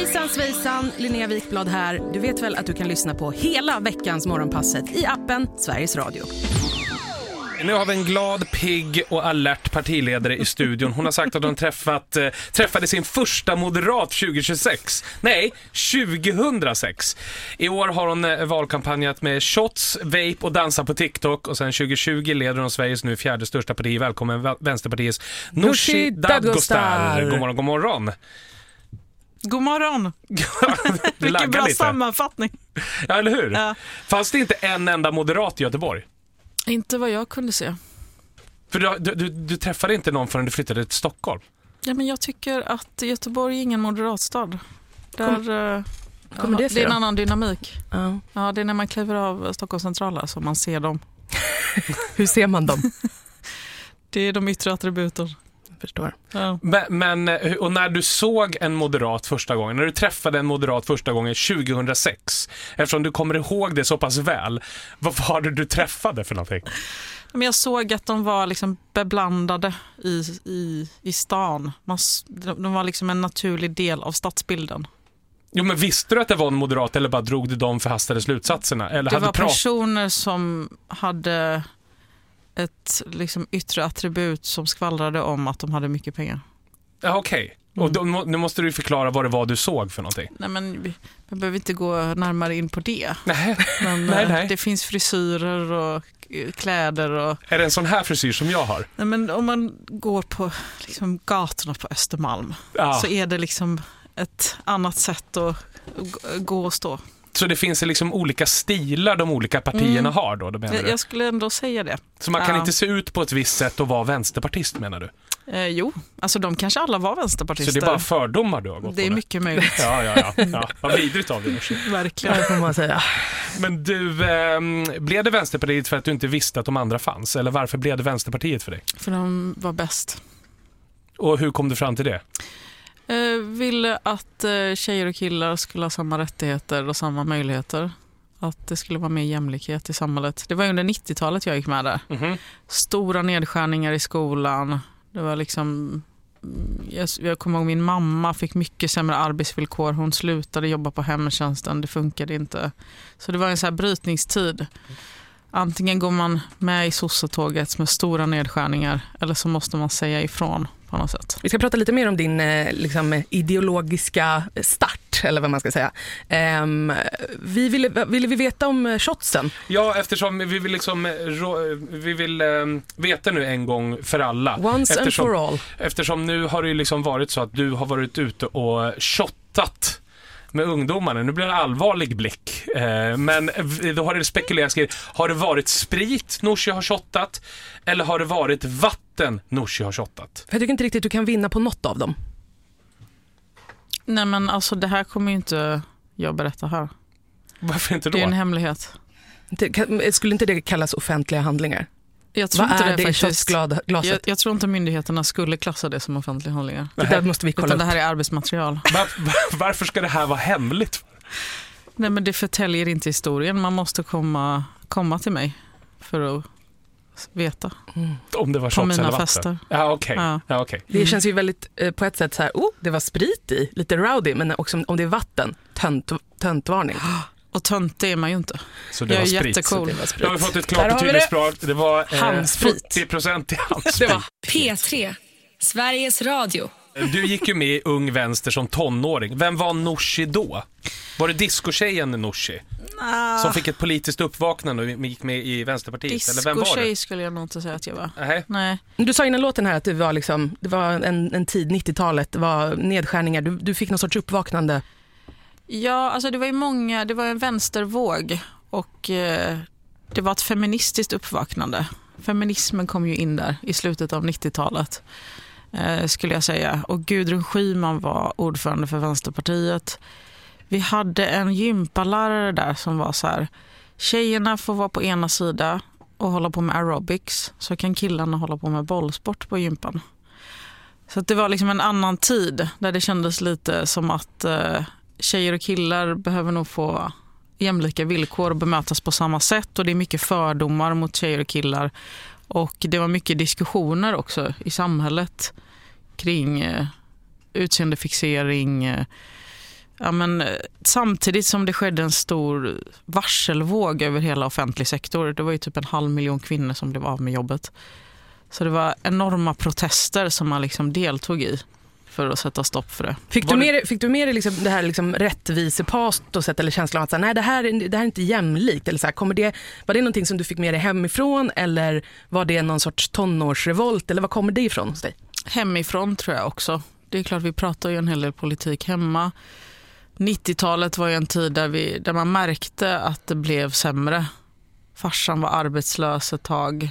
Hejsan svejsan, Linnea Wikblad här. Du vet väl att du kan lyssna på hela veckans Morgonpasset i appen Sveriges Radio. Nu har vi en glad, pigg och alert partiledare i studion. Hon har sagt att hon träffade sin första moderat 2026. Nej, 2006. I år har hon valkampanjat med shots, vape och dansa på TikTok. Och sen 2020 leder hon Sveriges nu fjärde största parti. Välkommen Vänsterpartiets Nooshi Dadgostar. God morgon, god morgon. God morgon. Vilken bra lite sammanfattning. Ja, eller hur? Ja. Fanns det inte en enda moderat i Göteborg? Inte vad jag kunde se. För du träffade inte någon förrän du flyttade till Stockholm? Ja, men jag tycker att Göteborg är ingen moderatstad. Där, det är en annan dynamik. Ja, det är när man kliver av Stockholms centrala som man ser dem. Hur ser man dem? Det är de yttre attributen. Förstår. Ja. Men och när du såg en moderat första gången, när du träffade en moderat första gången 2006, eftersom du kommer ihåg det så pass väl, vad var det du träffade för någonting? Men jag såg att de var liksom beblandade i stan. De var liksom en naturlig del av stadsbilden. Jo, men visste du att det var en moderat eller bara drog du de förhastade slutsatserna? Eller det hade var personer som hade ett liksom yttre attribut som skvallrade om att de hade mycket pengar. Ja, okej. Och nu måste du förklara vad det var du såg för någonting. Nej, men vi behöver inte gå närmare in på det. Nej. Men Nej. det finns frisyrer och kläder. Och... Är det en sån här frisyr som jag har? Nej, men om man går på liksom gatorna på Östermalm så är det liksom ett annat sätt att gå och stå. Så det finns liksom olika stilar de olika partierna har då? Jag skulle ändå säga det. Så man kan inte se ut på ett visst sätt och vara vänsterpartist, menar du? Jo, alltså de kanske alla var vänsterpartister. Så det är bara fördomar du har gått på? Det är mycket möjligt. Ja. Vad vidrigt av det. Verkligen, det får man säga. Men du, blev det Vänsterpartiet för att du inte visste att de andra fanns? Eller varför blev det Vänsterpartiet för dig? För de var bäst. Och hur kom du fram till det? Ville att tjejer och killar skulle ha samma rättigheter och samma möjligheter. Att det skulle vara mer jämlikhet i samhället. Det var under 90-talet jag gick med där. Mm-hmm. Stora nedskärningar i skolan. Det var liksom... Jag kommer ihåg min mamma fick mycket sämre arbetsvillkor. Hon slutade jobba på hemtjänsten. Det funkade inte. Så det var en så här brytningstid. Antingen går man med i sossetåget med stora nedskärningar eller så måste man säga ifrån på något sätt. Vi ska prata lite mer om din liksom, ideologiska start, eller vad man ska säga. Ville vi veta om shotsen? Ja, eftersom vi vill veta nu en gång för alla. Once and for all. Eftersom nu har det ju liksom varit så att du har varit ute och shottat med ungdomarna. Nu blir det en allvarlig blick. Men då har det spekulerats. Har det varit sprit Nooshi har shottat? Eller har det varit vatten Nooshi har shottat? Jag tycker inte riktigt att du kan vinna på något av dem. Nej, men alltså det här kommer ju inte jag berätta här. Varför inte då? Det är en hemlighet. Skulle inte det kallas offentliga handlingar? Jag tror vad inte är det i shotglaset? Jag tror inte myndigheterna skulle klassa det som offentliga handlingar. Det där måste vi kolla utan upp. Det här är arbetsmaterial. Varför ska det här vara hemligt? Nej, men det förtäljer inte historien. Man måste komma till mig för att veta. Om det var på mina eller fester. Ja, okej. Ja, okay. Det känns ju väldigt på ett sätt så här, det var sprit i, lite rowdy, men också om det är vatten, töntvarning. Och tönt är man ju inte. Så det jag var är sprit. jättecool. Jag har fått ett klart och tydligt språk. Det var 40% i handsprit. P3, Sveriges Radio. Du gick ju med i Ung Vänster som tonåring. Vem var Nooshi då? Var det disco-tjejen Nooshi? Som fick ett politiskt uppvaknande och gick med i Vänsterpartiet? Eller vem var det? Disco-tjej skulle jag nog inte säga att jag var. Nej. Du sa innan låten här att det var en tid, 90-talet, det var nedskärningar. Du fick någon sorts uppvaknande. Ja, alltså det var en vänstervåg och det var ett feministiskt uppvaknande. Feminismen kom ju in där i slutet av 90-talet. Skulle jag säga. Och Gudrun Schyman var ordförande för Vänsterpartiet. Vi hade en gympalärare där som var så här: tjejerna får vara på ena sida och hålla på med aerobics, så kan killarna hålla på med bollsport på gympan. Så att det var liksom en annan tid där det kändes lite som att tjejer och killar behöver nog få jämlika villkor och bemötas på samma sätt, och det är mycket fördomar mot tjejer och killar. Och det var mycket diskussioner också i samhället kring utseendefixering, samtidigt som det skedde en stor varselvåg över hela offentlig sektor. Det var ju typ 500 000 kvinnor som blev av med jobbet. Så det var enorma protester som man liksom deltog i för att sätta stopp för det. Fick du med dig liksom det här liksom rättvisepastoset eller känslan av att nej, det här är inte jämlikt? Eller så här, var det någonting som du fick med dig hemifrån eller var det någon sorts tonårsrevolt? Eller vad kommer det ifrån hos dig? Hemifrån tror jag också. Det är klart vi pratar ju en hel del politik hemma. 90-talet var ju en tid där man märkte att det blev sämre. Farsan var arbetslös ett tag.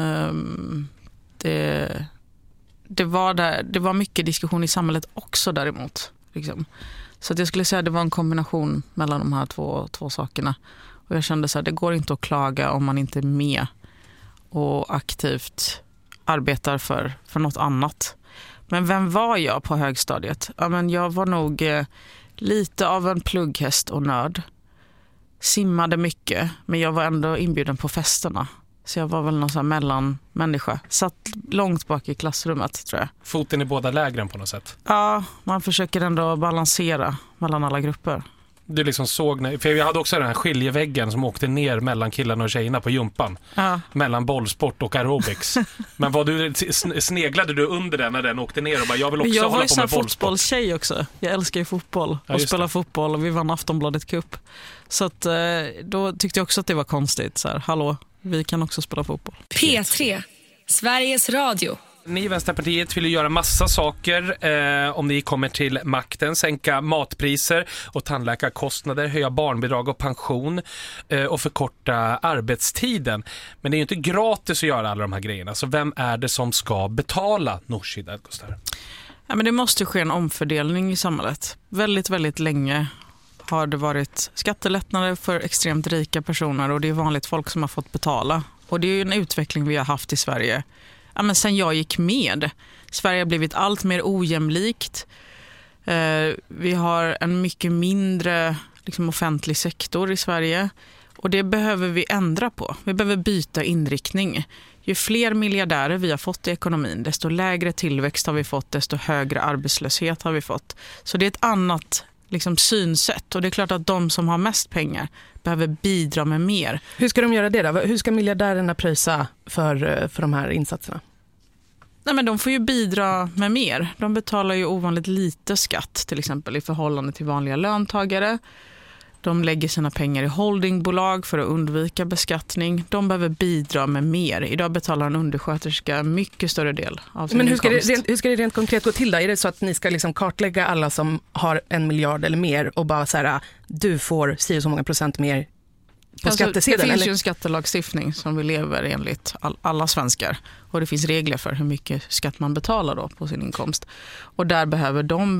Det var mycket diskussion i samhället också däremot. Liksom. Så att jag skulle säga att det var en kombination mellan de här två sakerna. Och jag kände så här, det går inte att klaga om man inte är med och aktivt arbetar för något annat. Men vem var jag på högstadiet? Ja, men jag var nog lite av en plugghäst och nörd. Simmade mycket, men jag var ändå inbjuden på festerna. Så jag var väl någon sån här mellanmänniska. Satt långt bak i klassrummet, tror jag. Foten i båda lägren på något sätt. Ja, man försöker ändå balansera mellan alla grupper. Du liksom såg, för jag hade också den här skiljeväggen som åkte ner mellan killarna och tjejerna på jumpan. Ja. Mellan bollsport och aerobics. Men sneglade du under den när den åkte ner och bara, jag vill också hålla på med bollsport? Jag var ju fotbollstjej också. Jag älskar ju fotboll och spela fotboll och vi vann Aftonbladet Cup. Så att, då tyckte jag också att det var konstigt. Så här, hallå, vi kan också spela fotboll. P3, Sveriges Radio. Ni i Vänsterpartiet vill ju göra massa saker om ni kommer till makten. Sänka matpriser och tandläkarkostnader, höja barnbidrag och pension och förkorta arbetstiden. Men det är ju inte gratis att göra alla de här grejerna. Så vem är det som ska betala, Nooshi Dadgostar? Ja, men det måste ske en omfördelning i samhället. Väldigt, väldigt länge har det varit skattelättnader för extremt rika personer och det är vanligt folk som har fått betala. Och det är ju en utveckling vi har haft i Sverige. Ja, men sen jag gick med. Sverige har blivit allt mer ojämlikt. Vi har en mycket mindre offentlig sektor i Sverige. Och det behöver vi ändra på. Vi behöver byta inriktning. Ju fler miljardärer vi har fått i ekonomin, desto lägre tillväxt har vi fått, desto högre arbetslöshet har vi fått. Så det är ett annat synsätt. Och det är klart att de som har mest pengar behöver bidra med mer. Hur ska de göra det då? Hur ska miljardärerna pröjsa för de här insatserna? Nej, men de får ju bidra med mer. De betalar ju ovanligt lite skatt till exempel i förhållande till vanliga löntagare. De lägger sina pengar i holdingbolag för att undvika beskattning. De behöver bidra med mer. Idag betalar en undersköterska mycket större del av sin inkomst. Men hur ska det rent konkret gå till då? Är det så att ni ska kartlägga alla som har 1 miljard eller mer och bara så här, du får så många procent mer på skattesedeln? Det finns ju en skattelagstiftning som vi lever enligt alla svenskar. Och det finns regler för hur mycket skatt man betalar då på sin inkomst. Och där behöver de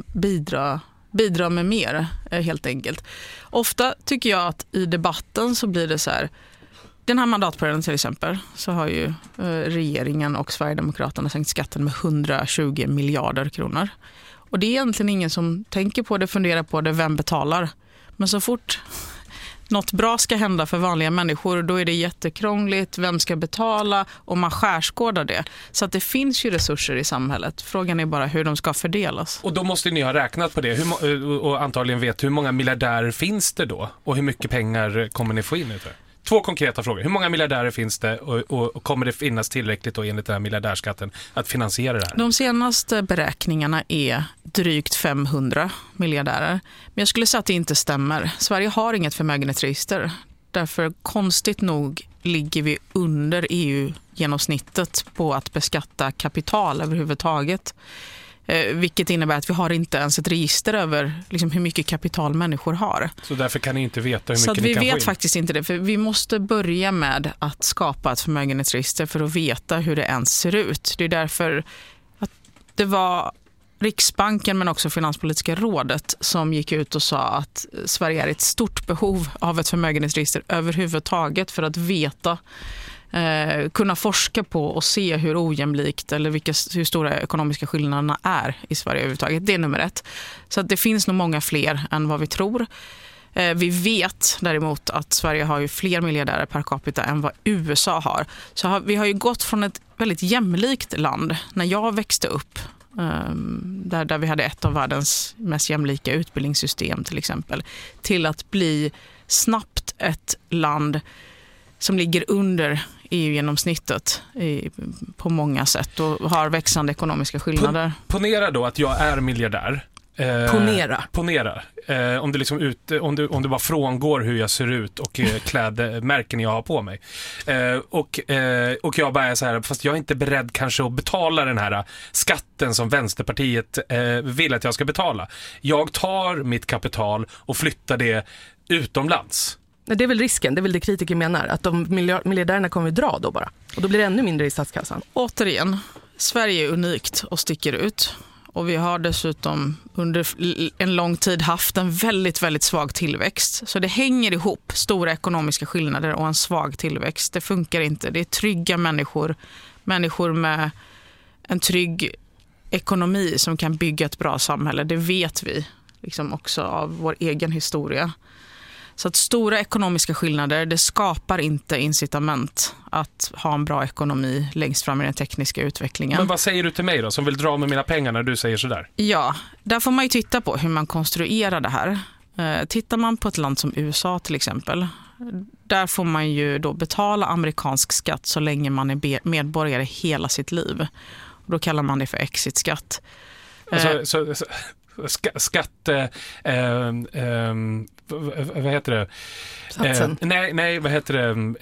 bidra med mer, helt enkelt. Ofta tycker jag att i debatten så blir det så här, den här mandatperioden till exempel så har ju regeringen och Sverigedemokraterna sänkt skatten med 120 miljarder kronor. Och det är egentligen ingen som tänker på det, funderar på det, vem betalar. Men så fort något bra ska hända för vanliga människor, då är det jättekrångligt, vem ska betala, och man skärskådar det. Så att det finns ju resurser i samhället. Frågan är bara hur de ska fördelas. Och då måste ni ha räknat på det och antagligen vet hur många miljardärer finns det då? Och hur mycket pengar kommer ni få in utav? 2 konkreta frågor. Hur många miljardärer finns det och kommer det finnas tillräckligt då enligt den här miljardärskatten att finansiera det här? De senaste beräkningarna är drygt 500 miljardärer. Men jag skulle säga att det inte stämmer. Sverige har inget förmögenhetsregister. Därför konstigt nog ligger vi under EU-genomsnittet på att beskatta kapital överhuvudtaget. Vilket innebär att vi har inte ens ett register över hur mycket kapital människor har. Så därför kan ni inte veta hur mycket ni kan få in? Så vi vet faktiskt inte det. För vi måste börja med att skapa ett förmögenhetsregister för att veta hur det ens ser ut. Det är därför att det var Riksbanken men också Finanspolitiska rådet som gick ut och sa att Sverige är ett stort behov av ett förmögenhetsregister överhuvudtaget för att veta, kunna forska på och se hur ojämlikt eller hur stora ekonomiska skillnaderna är i Sverige överhuvudtaget. Det är nummer 1. Så att det finns nog många fler än vad vi tror. Vi vet däremot att Sverige har ju fler miljardärer per capita än vad USA har. Så vi har ju gått från ett väldigt jämlikt land när jag växte upp där vi hade ett av världens mest jämlika utbildningssystem till exempel, till att bli snabbt ett land som ligger under EU-genomsnittet på många sätt och har växande ekonomiska skillnader. Ponera då att jag är miljardär. Ponera. Om du liksom om du bara frångår hur jag ser ut och klädmärken jag har på mig. Och jag bara är så här, fast jag är inte beredd kanske att betala den här skatten som Vänsterpartiet vill att jag ska betala. Jag tar mitt kapital och flyttar det utomlands. Det är väl risken, det är väl det kritiker menar, att de miljardärerna kommer att dra då bara. Och då blir det ännu mindre i statskassan. Återigen, Sverige är unikt och sticker ut. Och vi har dessutom under en lång tid haft en väldigt, väldigt svag tillväxt. Så det hänger ihop, stora ekonomiska skillnader och en svag tillväxt. Det funkar inte. Det är trygga människor med en trygg ekonomi som kan bygga ett bra samhälle. Det vet vi liksom också av vår egen historia. Så att stora ekonomiska skillnader, det skapar inte incitament att ha en bra ekonomi längst fram i den tekniska utvecklingen. Men vad säger du till mig då, som vill dra med mina pengar när du säger sådär? Ja, där får man ju titta på hur man konstruerar det här. Tittar man på ett land som USA till exempel, där får man ju då betala amerikansk skatt så länge man är medborgare hela sitt liv. Och då kallar man det för exitskatt. Vad heter det? Satsen. Nej, vad heter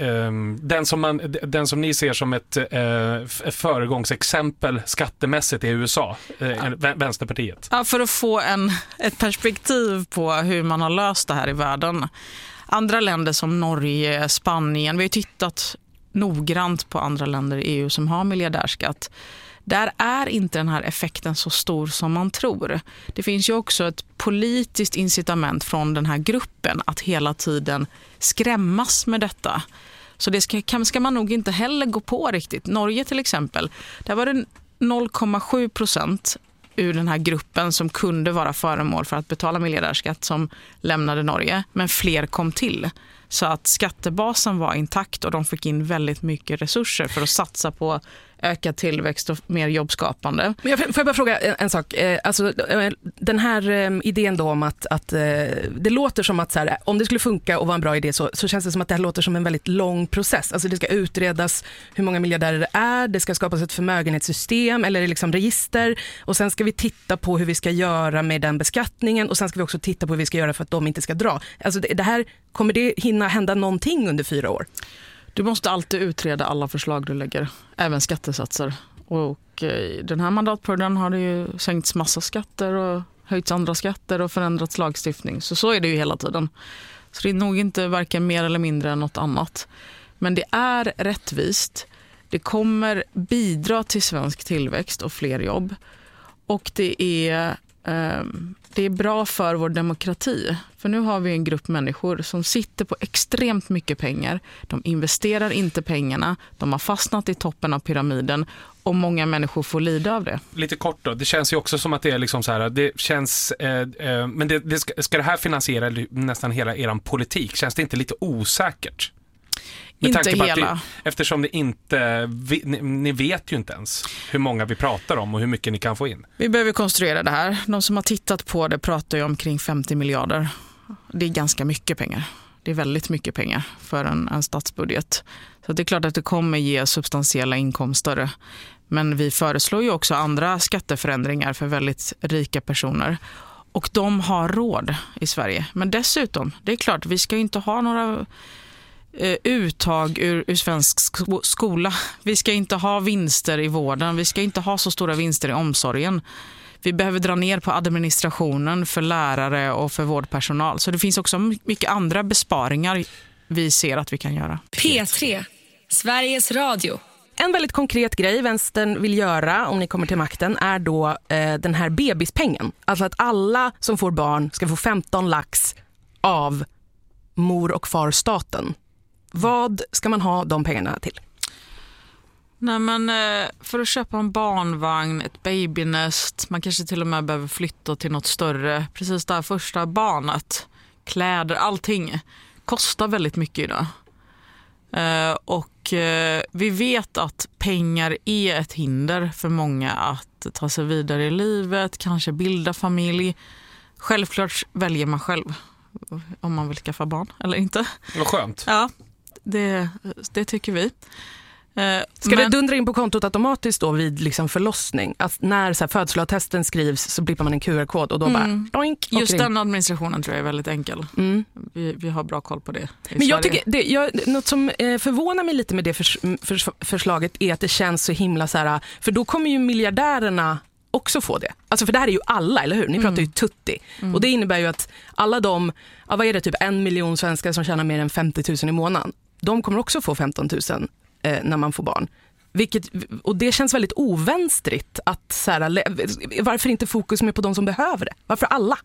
det? Den som ni ser som ett föregångsexempel skattemässigt i USA, Vänsterpartiet. Ja, för att få ett perspektiv på hur man har löst det här i världen. Andra länder som Norge, Spanien, vi har tittat noggrant på andra länder i EU som har miljardärskatt. Där är inte den här effekten så stor som man tror. Det finns ju också ett politiskt incitament från den här gruppen att hela tiden skrämmas med detta. Så det ska man nog inte heller gå på riktigt. Norge till exempel, där var det 0,7% ur den här gruppen som kunde vara föremål för att betala miljardärskatt som lämnade Norge, men fler kom till. Så att skattebasen var intakt och de fick in väldigt mycket resurser för att satsa på ökad tillväxt och mer jobbskapande. Men får jag bara fråga en sak? Alltså, den här idén då om att det låter som att så här, om det skulle funka och vara en bra idé så känns det som att det här låter som en väldigt lång process. Alltså det ska utredas hur många miljardärer det är, det ska skapas ett förmögenhetssystem eller liksom register och sen ska vi titta på hur vi ska göra med den beskattningen och sen ska vi också titta på hur vi ska göra för att de inte ska dra. Alltså det här, kommer det hinna hända någonting under 4 år? Du måste alltid utreda alla förslag du lägger, även skattesatser. Och den här mandatperioden har det ju sänkts massa skatter och höjts andra skatter och förändrats lagstiftning. Så är det ju hela tiden. Så det är nog inte varken mer eller mindre än något annat. Men det är rättvist. Det kommer bidra till svensk tillväxt och fler jobb. Och det är bra för vår demokrati. För nu har vi en grupp människor som sitter på extremt mycket pengar. De investerar inte pengarna. De har fastnat i toppen av pyramiden. Och många människor får lida av det. Lite kort då. Det känns ju också som att det är liksom så här. Det känns, men ska det här finansiera nästan hela er politik? Känns det inte lite osäkert? Inte hela. Eftersom det inte, ni vet ju inte ens hur många vi pratar om och hur mycket ni kan få in. Vi behöver konstruera det här. De som har tittat på det pratar ju om kring 50 miljarder. Det är ganska mycket pengar. Det är väldigt mycket pengar för en statsbudget. Så det är klart att det kommer ge substantiella inkomster. Men vi föreslår ju också andra skatteförändringar för väldigt rika personer. Och de har råd i Sverige. Men dessutom, det är klart, vi ska ju inte ha några uttag ur svensk skola. Vi ska inte ha vinster i vården. Vi ska inte ha så stora vinster i omsorgen. Vi behöver dra ner på administrationen för lärare och för vårdpersonal. Så det finns också mycket andra besparingar vi ser att vi kan göra. P3, Sveriges Radio. En väldigt konkret grej vänstern vill göra om ni kommer till makten är då den här bebispengen. Alltså att alla som får barn ska få 15 lax av mor- och farstaten. Vad ska man ha de pengarna till? Nej, men för att köpa en barnvagn, ett babynest, man kanske till och med behöver flytta till något större. Precis där första barnet, kläder, allting kostar väldigt mycket idag. Och Och vi vet att pengar är ett hinder för många att ta sig vidare i livet, kanske bilda familj. Självklart väljer man själv om man vill skaffa barn eller inte. Vad skönt. Ja, det tycker vi. Ska det dundra in på kontot automatiskt då vid liksom förlossning? Att när så här, födsloattesten skrivs så blippar man en QR-kod och då bara doink. Just den administrationen tror jag är väldigt enkel. Vi har bra koll på det. Men jag tycker, något som förvånar mig lite med det förslaget är att det känns så himla så här, för då kommer ju miljardärerna också få det. Alltså för det här är ju alla, eller hur? Ni pratar ju tutti. Och det innebär ju att alla de, vad är det, typ 1 miljon svenskar som tjänar mer än 50 000 i månaden, de kommer också få 15 000 när man får barn. Och det känns väldigt ovänstrigt att så här, varför inte fokus med på de som behöver det? Varför alla?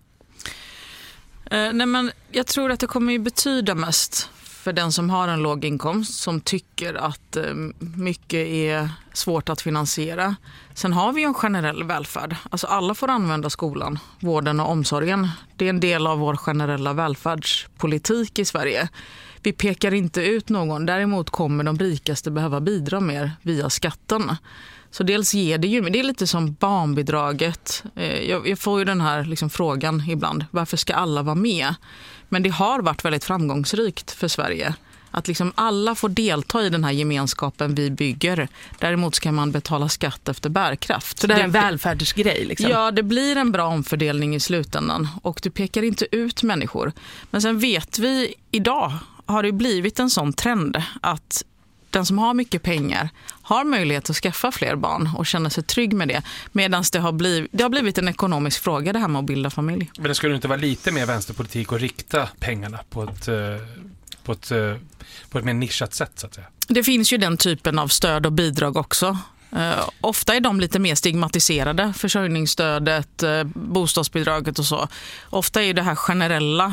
Nej, men jag tror att det kommer ju betyda mest för den som har en låg inkomst, som tycker att mycket är svårt att finansiera. Sen har vi ju en generell välfärd. Alltså alla får använda skolan, vården och omsorgen. Det är en del av vår generella välfärdspolitik i Sverige. Vi pekar inte ut någon. Däremot kommer de rikaste behöva bidra mer via skatten. Så dels ger det ju, men det är lite som barnbidraget. Jag får ju den här liksom frågan ibland. Varför ska alla vara med? Men det har varit väldigt framgångsrikt för Sverige. Att liksom alla får delta i den här gemenskapen vi bygger. Däremot ska man betala skatt efter bärkraft. Så det är en välfärdsgrej liksom? Ja, det blir en bra omfördelning i slutändan. Och du pekar inte ut människor. Men sen vet vi, idag har det blivit en sån trend att den som har mycket pengar har möjlighet att skaffa fler barn och känna sig trygg med det. Medan det har blivit en ekonomisk fråga, det här med att bilda familj. Men det skulle inte vara lite mer vänsterpolitik att rikta pengarna på ett mer nischat sätt så att säga? Det finns ju den typen av stöd och bidrag också. Ofta är de lite mer stigmatiserade, försörjningsstödet, bostadsbidraget och så. Ofta är det här generella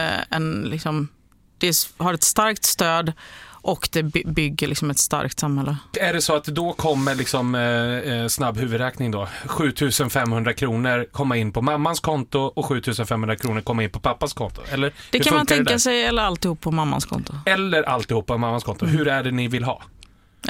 det har ett starkt stöd och det bygger liksom ett starkt samhälle. Är det så att då kommer liksom snabb huvudräkning då? 7 500 kronor komma in på mammans konto och 7 500 kronor komma in på pappas konto? Eller det kan man tänka sig, eller alltihop på mammans konto. Eller alltihop på mammans konto. Hur är det ni vill ha? Ja,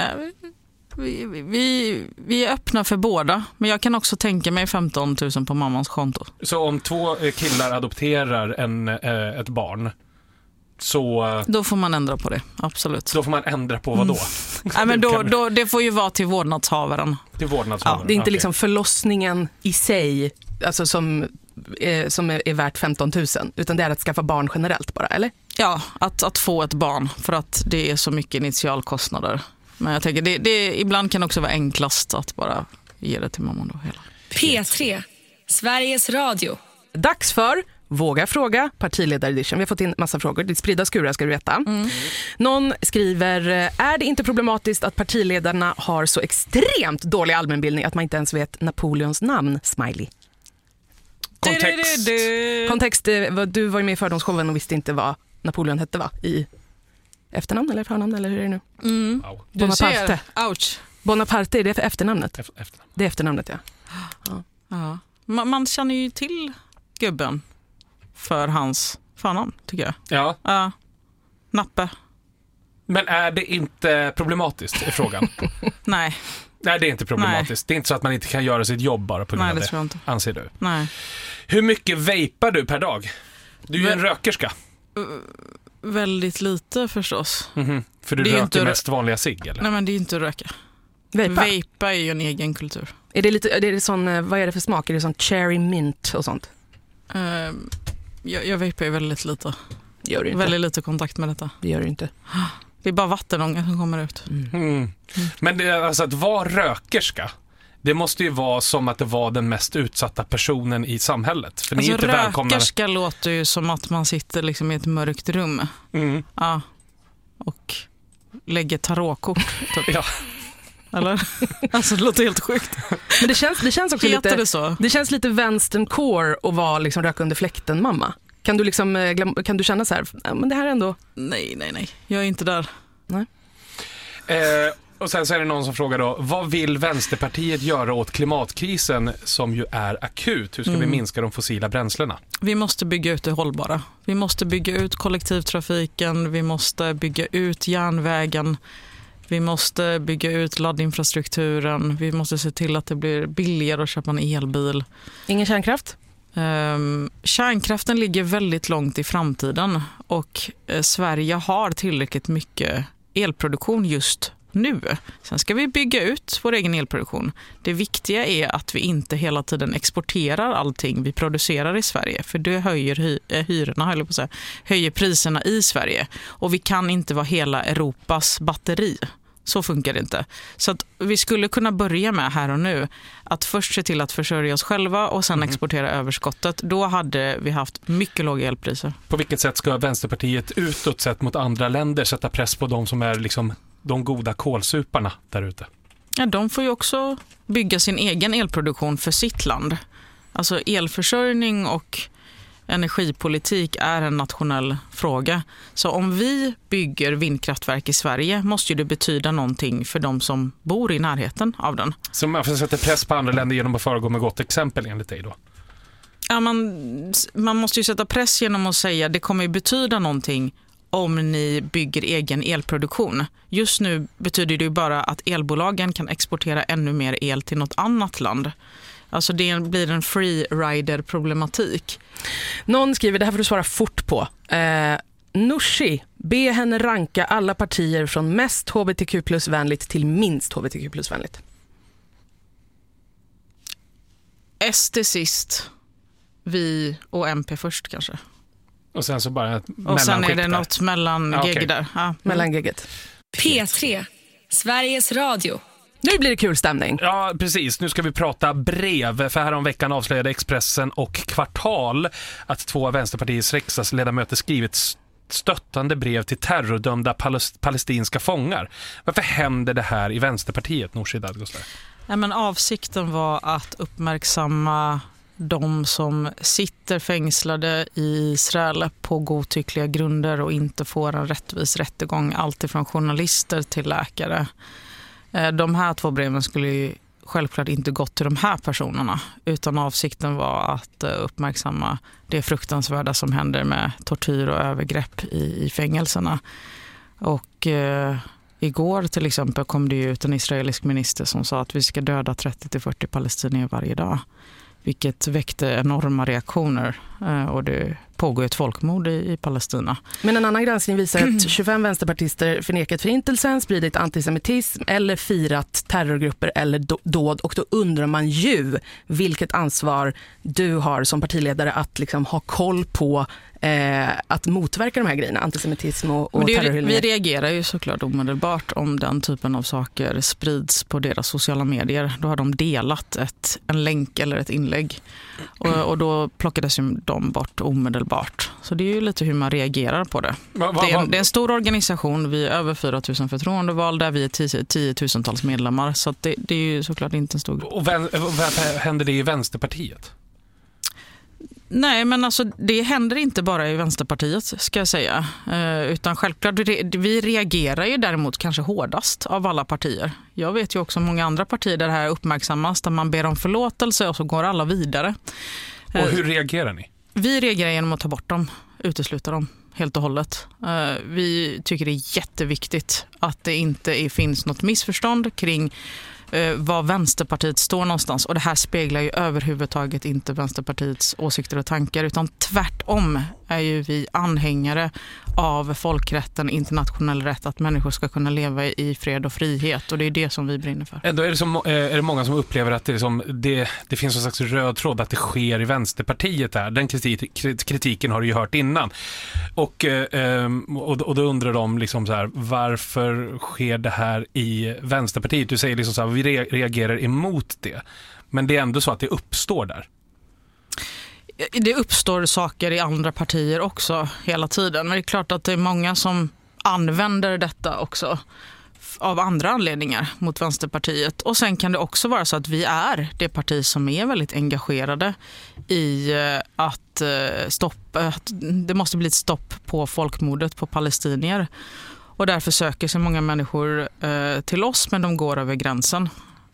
vi är öppna för båda, men jag kan också tänka mig 15 000 på mammans konto. Så om 2 killar adopterar ett barn, så då får man ändra på det, absolut. Då får man ändra på vad då? Nej, men då det får ju vara till vårdnadshavaren. Till vårdnadshavaren. Ja, det är inte liksom förlossningen i sig alltså som är värt 15 000, utan det är att skaffa barn generellt bara, eller? Ja, att få ett barn, för att det är så mycket initialkostnader. Men jag tänker, det ibland kan också vara enklast att bara ge det till mamman då hela. P3, Sveriges Radio. Dags för Våga fråga, partiledaredition. Vi har fått in massa frågor. Det är spridda skurar, ska du veta. Någon skriver, är det inte problematiskt att partiledarna har så extremt dålig allmänbildning att man inte ens vet Napoleons namn? Smiley. Kontext, du var ju med i fördomsshowen och visste inte vad Napoleon hette, va? I efternamn eller förnamn, eller hur är det nu? Wow. Bonaparte. Ouch. Bonaparte, är det för efternamnet? Det är efternamnet, ja. Man känner ju till gubben för hans förnamn, tycker jag. Ja. Nappe. Men är det inte problematiskt, är frågan? Nej. Nej, det är inte problematiskt. Nej. Det är inte så att man inte kan göra sitt jobb bara på grund av det. Tror jag inte. Anser du? Nej. Hur mycket vejpar du per dag? Du är ju en rökerska. Väldigt lite förstås. För du röker mest vanliga cigg, eller? Nej, men det är inte att röka. Vejpa är ju en egen kultur. Är det sån, vad är det för smak? Är det sån cherry mint och sånt? Jag vejpar ju väldigt lite. Gör du inte? Väldigt lite kontakt med detta. Det gör du inte. Det är bara vattenånga som kommer ut. Men det, alltså att vara rökerska, det måste ju vara som att det var den mest utsatta personen i samhället. För ni är inte välkomna. Rökerska låter ju som att man sitter liksom i ett mörkt rum. Ja. Och lägger tarotkort. Typ. Ja. Eller? Alltså det låter helt sjukt. Men det känns också lite det så? Det känns lite vänstern core att vara liksom röka under fläkten mamma. Kan du liksom kan du känna så här, men det här är ändå Nej. Jag är inte där. Nej. Och sen så är det någon som frågar då, vad vill Vänsterpartiet göra åt klimatkrisen som ju är akut? Hur ska vi minska de fossila bränslena? Vi måste bygga ut det hållbara. Vi måste bygga ut kollektivtrafiken, vi måste bygga ut järnvägen. Vi måste bygga ut laddinfrastrukturen. Vi måste se till att det blir billigare att köpa en elbil. Ingen kärnkraft? Kärnkraften ligger väldigt långt i framtiden och Sverige har tillräckligt mycket elproduktion just nu. Sen ska vi bygga ut vår egen elproduktion. Det viktiga är att vi inte hela tiden exporterar allting vi producerar i Sverige, för det höjer hyrorna, höjer priserna i Sverige. Och vi kan inte vara hela Europas batteri. Så funkar det inte. Så att vi skulle kunna börja med här och nu att först se till att försörja oss själva och sen exportera överskottet. Då hade vi haft mycket låga elpriser. På vilket sätt ska Vänsterpartiet utåt sett mot andra länder sätta press på de som är liksom de goda kolsuparna där ute? Ja, de får ju också bygga sin egen elproduktion för sitt land. Alltså elförsörjning och energipolitik är en nationell fråga. Så om vi bygger vindkraftverk i Sverige måste ju det betyda någonting för de som bor i närheten av den. Så man får sätta press på andra länder genom att föregå med gott exempel enligt dig då? Ja, man måste ju sätta press genom att säga att det kommer ju betyda någonting om ni bygger egen elproduktion. Just nu betyder det ju bara att elbolagen kan exportera ännu mer el till något annat land. Alltså det blir en free rider-problematik. Någon skriver, det här får du svara fort på. Nooshi, be henne ranka alla partier från mest HBTQ plus-vänligt till minst HBTQ plus-vänligt. SD sist, vi och MP först kanske. Och sen så bara ett och sen är det där. Något mellangegg där. Ja. Mellangegget. P3, Sveriges Radio. Nu blir det kul stämning. Ja, precis. Nu ska vi prata brev. För här om veckan avslöjade Expressen och Kvartal att 2 av Vänsterpartiets riksdagsledamöter skrivit stöttande brev till terrordömda palestinska fångar. Varför händer det här i Vänsterpartiet, Nooshi Dadgostar? Ja, men avsikten var att uppmärksamma de som sitter fängslade i Israel på godtyckliga grunder och inte får en rättvis rättegång, allt ifrån journalister till läkare. De här 2 breven skulle ju självklart inte gått till de här personerna, utan avsikten var att uppmärksamma det fruktansvärda som händer med tortyr och övergrepp i fängelserna. Och igår till exempel kom det ut en israelisk minister som sa att vi ska döda 30-40 palestinier varje dag. Vilket väckte enorma reaktioner och det pågår ett folkmord i Palestina. Men en annan granskning visar att 25 vänsterpartister förnekat förintelsen, spridit antisemitism eller firat terrorgrupper eller dåd. Och då undrar man ju vilket ansvar du har som partiledare att liksom ha koll på att motverka de här grejerna, antisemitism och terrorhyllningar. Vi reagerar ju såklart omedelbart om den typen av saker sprids på deras sociala medier. Då har de delat en länk eller ett inlägg och då plockades ju de bort omedelbart. Så det är ju lite hur man reagerar på det. Det är en stor organisation, vi är över 4 000 förtroendevalda, vi är 10-tusentals medlemmar, så att det är ju såklart inte en stor grupp. Och vad händer det i Vänsterpartiet? Nej, men alltså det händer inte bara i Vänsterpartiet ska jag säga. Utan självklart, vi reagerar ju däremot kanske hårdast av alla partier. Jag vet ju också många andra partier där det här uppmärksammas, där man ber om förlåtelse och så går alla vidare. Och hur reagerar ni? Vi reagerar genom att ta bort dem, utesluta dem helt och hållet. Vi tycker det är jätteviktigt att det inte finns något missförstånd kring var Vänsterpartiet står någonstans. Och det här speglar ju överhuvudtaget inte Vänsterpartiets åsikter och tankar, utan tvärtom är ju vi anhängare av folkrätten, internationell rätt, att människor ska kunna leva i fred och frihet, och det är det som vi brinner för. Ändå är det många som upplever att det finns en slags röd tråd att det sker i Vänsterpartiet där. Den kritiken har du ju hört innan. Och då undrar de liksom så här, varför sker det här i Vänsterpartiet? Du säger liksom så här, vi reagerar emot det. Men det är ändå så att det uppstår där. Det uppstår saker i andra partier också hela tiden. Men det är klart att det är många som använder detta också av andra anledningar mot Vänsterpartiet. Och sen kan det också vara så att vi är det parti som är väldigt engagerade i att det måste bli ett stopp på folkmordet på palestinier. Och därför söker sig många människor till oss, men de går över gränsen.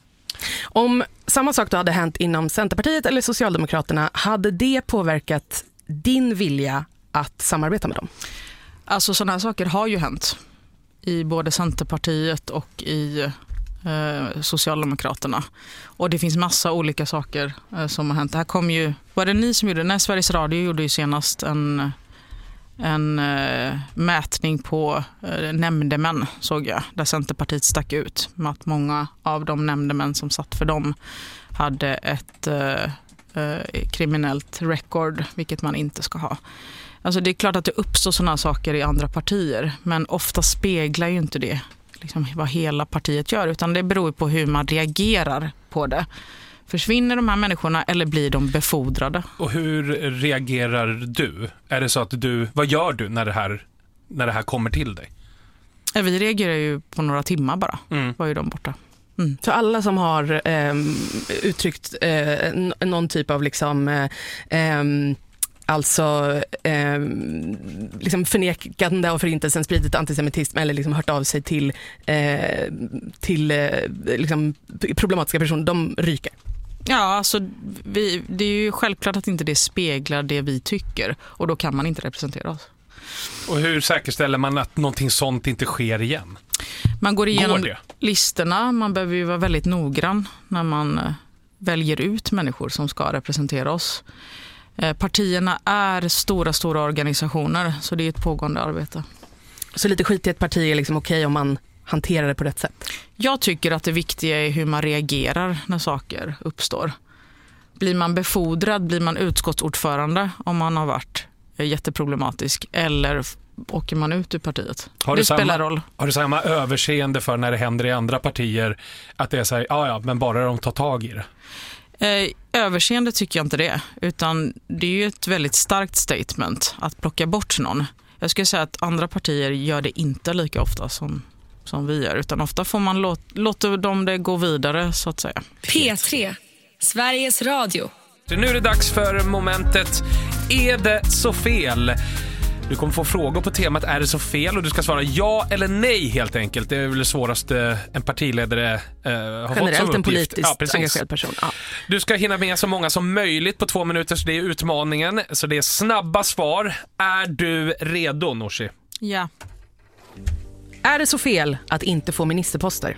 Om samma sak då hade hänt inom Centerpartiet eller Socialdemokraterna, hade det påverkat din vilja att samarbeta med dem? Alltså sådana här saker har ju hänt. i både Centerpartiet och i Socialdemokraterna. Och det finns massa olika saker som har hänt. Det här kom ju, var det ni som gjorde? Nej, Sveriges Radio gjorde ju senast en mätning på nämndemän, såg jag, där Centerpartiet stack ut med att många av de nämndemän som satt för dem hade ett kriminellt record, vilket man inte ska ha. Alltså det är klart att det uppstår sådana saker i andra partier, men ofta speglar ju inte det liksom vad hela partiet gör, utan det beror på hur man reagerar på det. Försvinner de här människorna eller blir de befordrade? Och hur reagerar du? Är det så att vad gör du när det här kommer till dig? Vi reagerar ju på några timmar bara. Var ju de borta. Så alla som har uttryckt någon typ av liksom liksom förnekande av förintelsen, spridit antisemitism eller liksom hört av sig till liksom problematiska personer, de ryker. Ja, alltså det är ju självklart att inte det speglar det vi tycker, och då kan man inte representera oss. Och hur säkerställer man att någonting sånt inte sker igen? Man går igenom listorna, man behöver ju vara väldigt noggrann när man väljer ut människor som ska representera oss. Partierna är stora organisationer, så det är ett pågående arbete. Så lite skit i ett parti är liksom okej om man hanterar det på rätt sätt? Jag tycker att det viktiga är hur man reagerar när saker uppstår. Blir man befordrad, blir man utskottsordförande om man har varit jätteproblematisk, eller åker man ut ur partiet? Det spelar roll. Har du samma överseende för när det händer i andra partier att det är så här, ja, men bara de tar tag i det? Överseende tycker jag inte det, utan det är ju ett väldigt starkt statement att plocka bort någon. Jag skulle säga att andra partier gör det inte lika ofta som vi gör, utan ofta får man låta dem det gå vidare, så att säga. P3, Sveriges Radio. Nu är det dags för momentet Är det så fel? Du kommer få frågor på temat Är det så fel? Och du ska svara ja eller nej helt enkelt. Det är väl det svåraste en partiledare har generellt fått som uppgift. En politiskt engagerad person. Ja. Du ska hinna med så många som möjligt på 2 minuter, så det är utmaningen. Så det är snabba svar. Är du redo, Nooshi? Ja. Är det så fel att inte få ministerposter?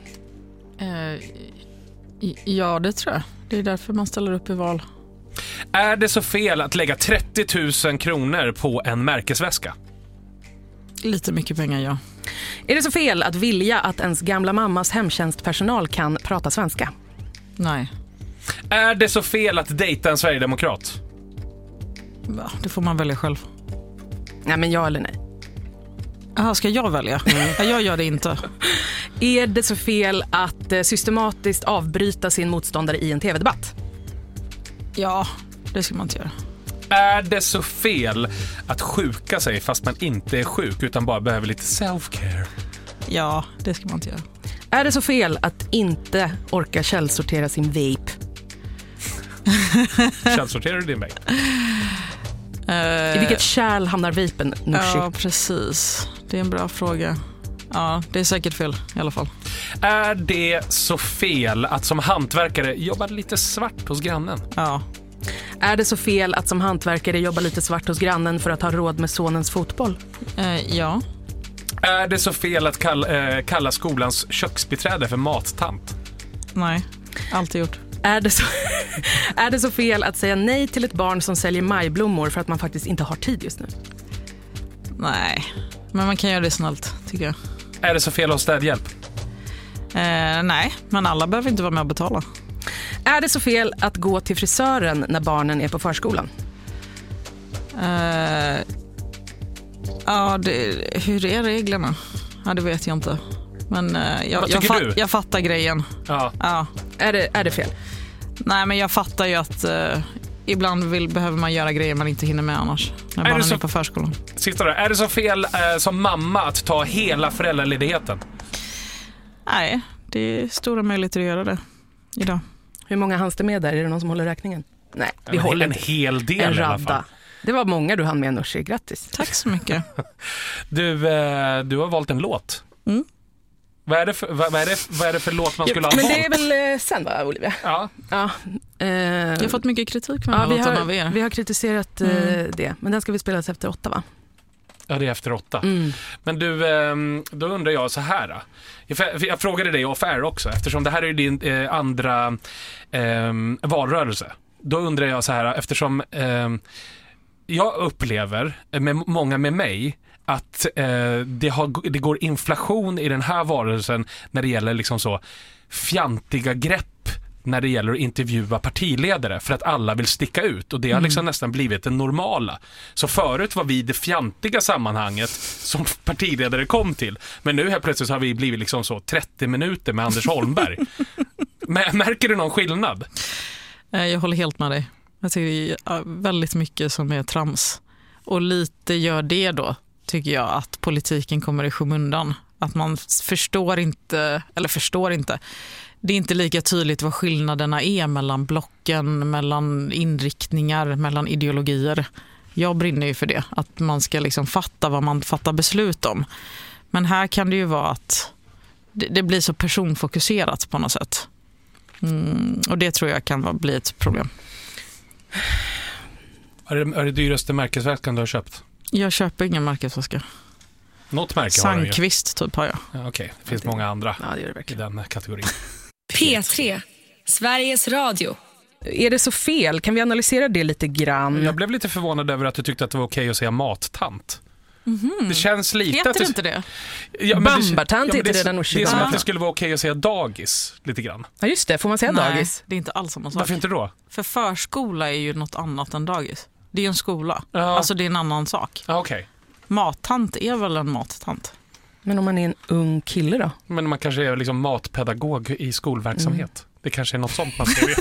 Ja, det tror jag. Det är därför man ställer upp i val. Är det så fel att lägga 30 000 kronor på en märkesväska? Lite mycket pengar, ja. Är det så fel att vilja att ens gamla mammas hemtjänstpersonal kan prata svenska? Nej. Är det så fel att dejta en sverigedemokrat? Ja, det får man välja själv. Nej, men ja eller nej? Aha, ska jag välja? Jag gör det inte. Är det så fel att systematiskt avbryta sin motståndare i en tv-debatt? Ja, det ska man inte göra. Är det så fel att sjuka sig fast man inte är sjuk utan bara behöver lite self-care? Ja, det ska man inte göra. Är det så fel att inte orka källsortera sin vape? Källsorterar du din vape? I vilket kärl hamnar vapen, Nooshi? Ja, precis. Det är en bra fråga. Ja, det är säkert fel i alla fall. Är det så fel att som hantverkare jobba lite svart hos grannen? Ja. Är det så fel att som hantverkare jobba lite svart hos grannen för att ha råd med sonens fotboll? Ja. Är det så fel att kalla skolans köksbiträde för mattant? Nej, alltid gjort. Är det så fel att säga nej till ett barn som säljer majblommor för att man faktiskt inte har tid just nu? Nej, men man kan göra det snällt, tycker jag. Är det så fel att ha städhjälp? Nej, men alla behöver inte vara med och betala. Är det så fel att gå till frisören när barnen är på förskolan? Ja, hur är reglerna? Ja, det vet jag inte. Men jag fattar grejen. Ja. Är det fel? Nej, men jag fattar ju att ibland behöver man göra grejer man inte hinner med annars. När barnen är på förskolan. Sista då. Är det så fel som mamma att ta hela föräldraledigheten? Nej, det är stora möjligheter att göra det idag. Hur många hanns det med där? Är det någon som håller räkningen? Nej, vi håller en hel del i alla fall. Det var många du hann med, Nooshi. Grattis. Tack så mycket. Du har valt en låt. Mm. Vad är det för låt man skulle ha valt? Men det är väl sen, va, Olivia? Ja. Jag har fått mycket kritik för den här låten av er. Vi har kritiserat det, men den ska vi spela efter 8, va? Ja, det är efter 8. Men du, då undrar jag så här. Jag frågade dig off air också, eftersom det här är din andra valrörelse. Då undrar jag så här, eftersom jag upplever, många med mig, att det går inflation i den här valrörelsen när det gäller liksom så fjantiga grepp när det gäller att intervjua partiledare för att alla vill sticka ut, och det har liksom nästan blivit det normala. Så förut var vi det fjantiga sammanhanget som partiledare kom till, men nu helt plötsligt har vi blivit liksom så 30 minuter med Anders Holmberg. Märker du någon skillnad? Jag håller helt med dig. Jag tycker det är väldigt mycket som är trams. Och lite gör det då, tycker jag, att politiken kommer i skymundan. Att man förstår inte. Det är inte lika tydligt vad skillnaderna är mellan blocken, mellan inriktningar, mellan ideologier. Jag brinner ju för det, att man ska liksom fatta vad man fattar beslut om. Men här kan det ju vara att det blir så personfokuserat på något sätt. Och det tror jag kan bli ett problem. Är det dyraste märkesväskan du har köpt? Jag köper ingen märkesväska. Något märke Sandqvist typ har jag. Ja, okej. Det finns många andra i den kategorin. P3, Sveriges Radio. Är det så fel? Kan vi analysera det lite grann? Jag blev lite förvånad över att du tyckte att det var okej att säga mattant. Det känns lite Heter att det inte det? Ja, Bambartant heter det. Det är som att det skulle vara okej att säga dagis lite grann. Ja, just det. Får man säga dagis? Det är inte alls samma sak. Varför inte då? För förskola är ju något annat än dagis. Det är ju en skola. Ja. Alltså det är en annan sak. Ja, okej. Mattant är väl en mattant. Men om man är en ung kille då? Men man kanske är liksom matpedagog i skolverksamhet. Det kanske är något sånt man ska veta.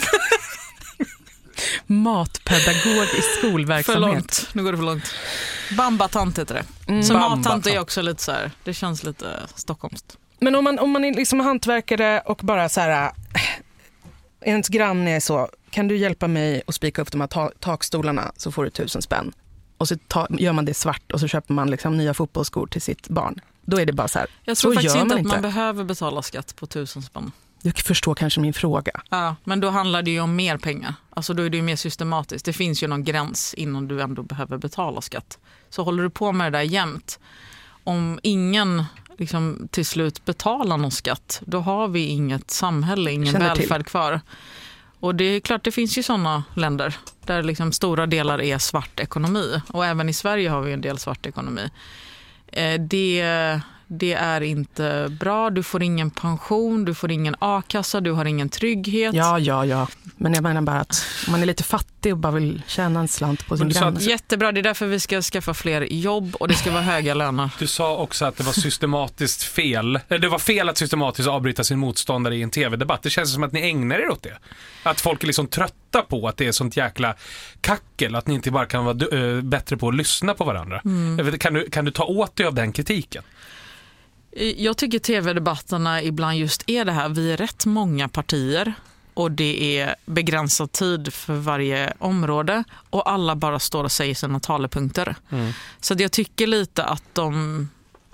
Matpedagog i skolverksamhet. För långt. Nu går det för långt. Bambatant heter det. Så mattant är också lite så här, det känns lite stockholmskt. Men om man är liksom hantverkare och bara så här, ens granne är så, kan du hjälpa mig att spika upp de här takstolarna så får du 1000 spänn. Och så gör man det svart och så köper man liksom nya fotbollsskor till sitt barn. Då är det bara så här. Jag tror så faktiskt gör inte man att man behöver betala skatt på 1000 spänn. Du förstår kanske min fråga. Ja, men då handlar det ju om mer pengar. Alltså då är det ju mer systematiskt. Det finns ju någon gräns innan du ändå behöver betala skatt. Så håller du på med det där jämt. Om ingen liksom till slut betalar någon skatt, då har vi inget samhälle, ingen välfärd kvar. Och det är klart, det finns ju sådana länder där liksom stora delar är svart ekonomi. Och även i Sverige har vi en del svart ekonomi. Det är inte bra. Du får ingen pension, du får ingen a-kassa, du har ingen trygghet. Ja. Men jag menar bara att man är lite fattig och bara vill tjäna en slant på sin granne. Jättebra, det är därför vi ska skaffa fler jobb och det ska vara höga löner. Du sa också att det var systematiskt fel. Det var fel att systematiskt avbryta sin motståndare i en tv-debatt. Det känns som att ni ägnar er åt det. Att folk är liksom trötta på att det är sånt jäkla kackel. Att ni inte bara kan vara bättre på att lyssna på varandra. Kan du ta åt dig av den kritiken? Jag tycker tv-debatterna ibland just är det här. Vi är rätt många partier och det är begränsad tid för varje område och alla bara står och säger sina talepunkter. Så jag tycker lite att de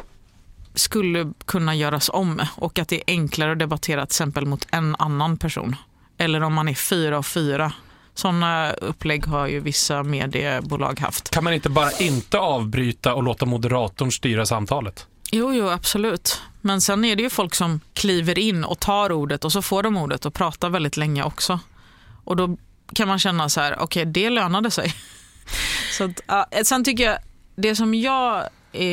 skulle kunna göras om och att det är enklare att debattera till exempel mot en annan person. Eller om man är 4 och 4. Sådana upplägg har ju vissa mediebolag haft. Kan man inte bara inte avbryta och låta moderatorn styra samtalet? Jo, absolut. Men sen är det ju folk som kliver in och tar ordet och så får de ordet och pratar väldigt länge också. Och då kan man känna så här, okej, det lönade sig. Så att, sen tycker jag, det som jag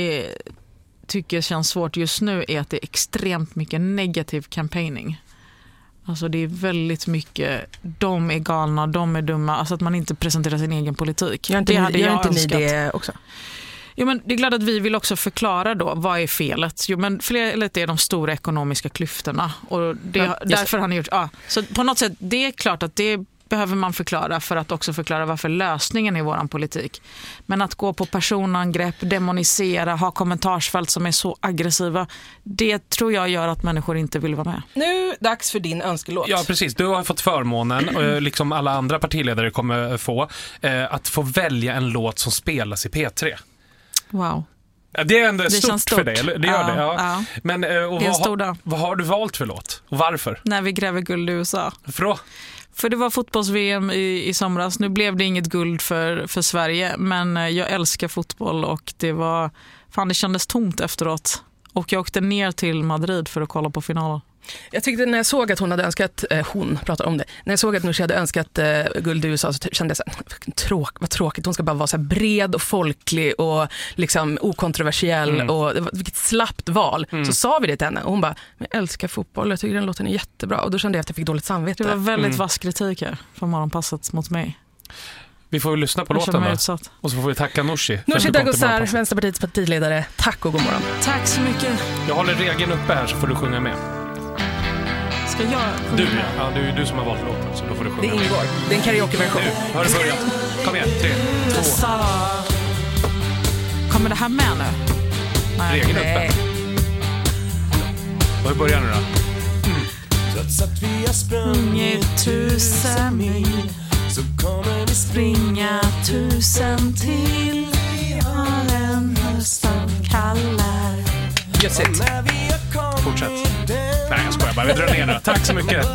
tycker känns svårt just nu är att det är extremt mycket negativ campaigning. Alltså det är väldigt mycket, de är galna, de är dumma. Alltså att man inte presenterar sin egen politik. Gör inte ni det också? Jo, men det är klart att vi vill också förklara då, vad är felet? Jo, men felet är de stora ekonomiska klyftorna. Och därför har ni gjort... Ja, så på något sätt, det är klart att det behöver man förklara för att också förklara varför lösningen är våran politik. Men att gå på personangrepp, demonisera, ha kommentarsfält som är så aggressiva, det tror jag gör att människor inte vill vara med. Nu dags för din önskelåt. Ja, precis. Du har fått förmånen, liksom alla andra partiledare kommer få, att få välja en låt som spelas i P3. Wow. Det är ändå stort för dig, eller? Det gör det, ja. Men vad har du valt för låt? Och varför? När vi gräver guld i USA. För det var fotbolls-VM i somras. Nu blev det inget guld för Sverige, men jag älskar fotboll och det kändes tomt efteråt. Och jag åkte ner till Madrid för att kolla på finalen. Jag tyckte när jag såg att hon hade önskat, hon pratar om det, när jag såg att Nooshi hade önskat guld i USA så kände jag vad tråkigt, hon ska bara vara så här bred och folklig och liksom okontroversiell och vilket slappt val. Så sa vi det till henne och hon bara, men jag älskar fotboll, jag tycker den låten är jättebra, och då kände jag att jag fick dåligt samvete. Det var väldigt vass kritik här från Morgonpasset mot mig. Vi får väl lyssna på låten då. Och så får vi tacka Nooshi. Nooshi Dadgostar, Vänsterpartiets partiledare. Tack och god morgon. Tack så mycket. Jag håller regeln uppe här så får du sjunga med. Ska jag sjunga? Det är du som har valt låten, så då får du sjunga. Det ingår. Det är en karaokeversion. Nu har det börjat. Kom igen, 3, 2. Kommer det här med nu? Nej. Regeln uppe. Och hur börjar nu då? Trots att vi har sprungit 1000 mil så kommer vi springa 1000 till. Vi har en höst som kallar. Yes it. Fortsätt. Nej, jag skojar bara. Vi drar ner nu. Tack så mycket.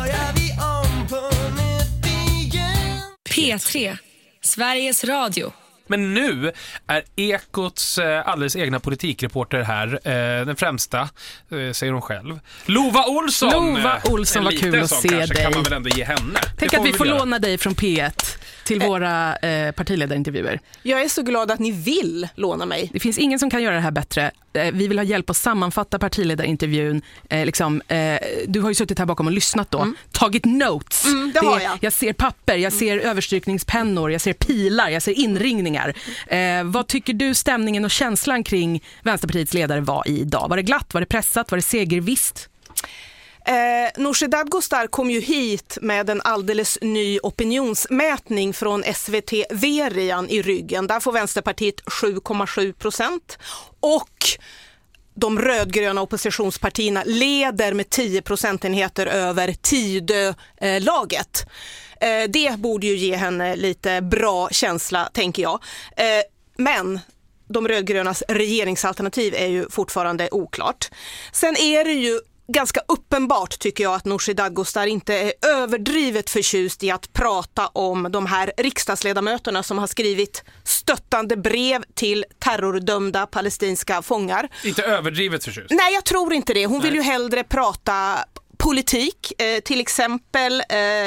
P3, Sveriges Radio. Men nu är Ekots alldeles egna politikreporter här, den främsta, säger hon själv. Lova Olsson! Lova Olsson, vad kul att se dig. Kan man väl ändå ge henne. Tänk att vi får låna dig från P1 till våra partiledarintervjuer. Jag är så glad att ni vill låna mig. Det finns ingen som kan göra det här bättre. Vi vill ha hjälp att sammanfatta partiledarintervjun. Du har ju suttit här bakom och lyssnat då. Tagit notes. Det har jag. Jag ser papper, jag ser överstrykningspennor, jag ser pilar, jag ser inringningar. Vad tycker du stämningen och känslan kring Vänsterpartiets ledare var idag? Var det glatt, var det pressat, var det segervisst? Nooshi Dadgostar kom ju hit med en alldeles ny opinionsmätning från SVT Verian i ryggen. Där får Vänsterpartiet 7,7% och de rödgröna oppositionspartierna leder med 10 procentenheter över Tidö-laget. Det borde ju ge henne lite bra känsla, tänker jag. Men de rödgrönas regeringsalternativ är ju fortfarande oklart. Sen är det ju ganska uppenbart, tycker jag, att Nooshi Dadgostar inte är överdrivet förtjust i att prata om de här riksdagsledamöterna som har skrivit stöttande brev till terrordömda palestinska fångar. Inte överdrivet förtjust? Nej, jag tror inte det. Hon vill ju hellre prata politik, till exempel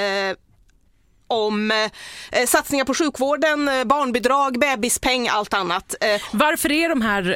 om satsningar på sjukvården, barnbidrag, bebispeng, allt annat. Varför är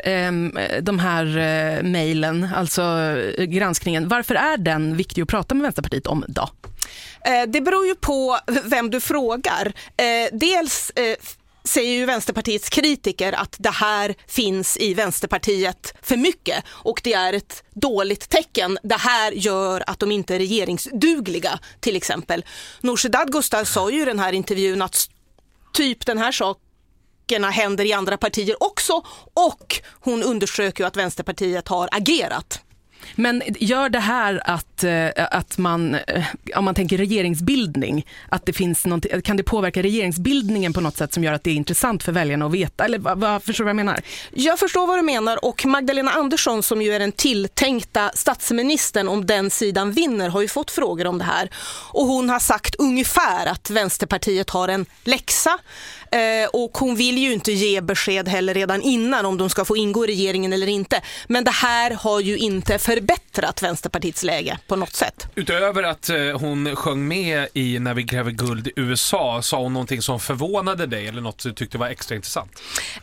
de här mejlen, alltså granskningen, varför är den viktig att prata med Vänsterpartiet om då? Det beror ju på vem du frågar. Dels säger ju Vänsterpartiets kritiker att det här finns i Vänsterpartiet för mycket och det är ett dåligt tecken. Det här gör att de inte är regeringsdugliga, till exempel. Nooshi Dadgostar sa ju i den här intervjun att typ den här sakerna händer i andra partier också, och hon undersöker ju att Vänsterpartiet har agerat. Men gör det här att man, om man tänker regeringsbildning, att det finns något, kan det påverka regeringsbildningen på något sätt som gör att det är intressant för väljarna att veta? Eller vad förstår du vad jag menar? Jag förstår vad du menar, och Magdalena Andersson, som ju är den tilltänkta statsministern om den sidan vinner, har ju fått frågor om det här. Och hon har sagt ungefär att Vänsterpartiet har en läxa. Och hon vill ju inte ge besked heller redan innan om de ska få ingå i regeringen eller inte. Men det här har ju inte förbättrat Vänsterpartiets läge på något sätt. Utöver att hon sjöng med i När vi kräver guld i USA, sa hon någonting som förvånade dig eller något du tyckte var extra intressant?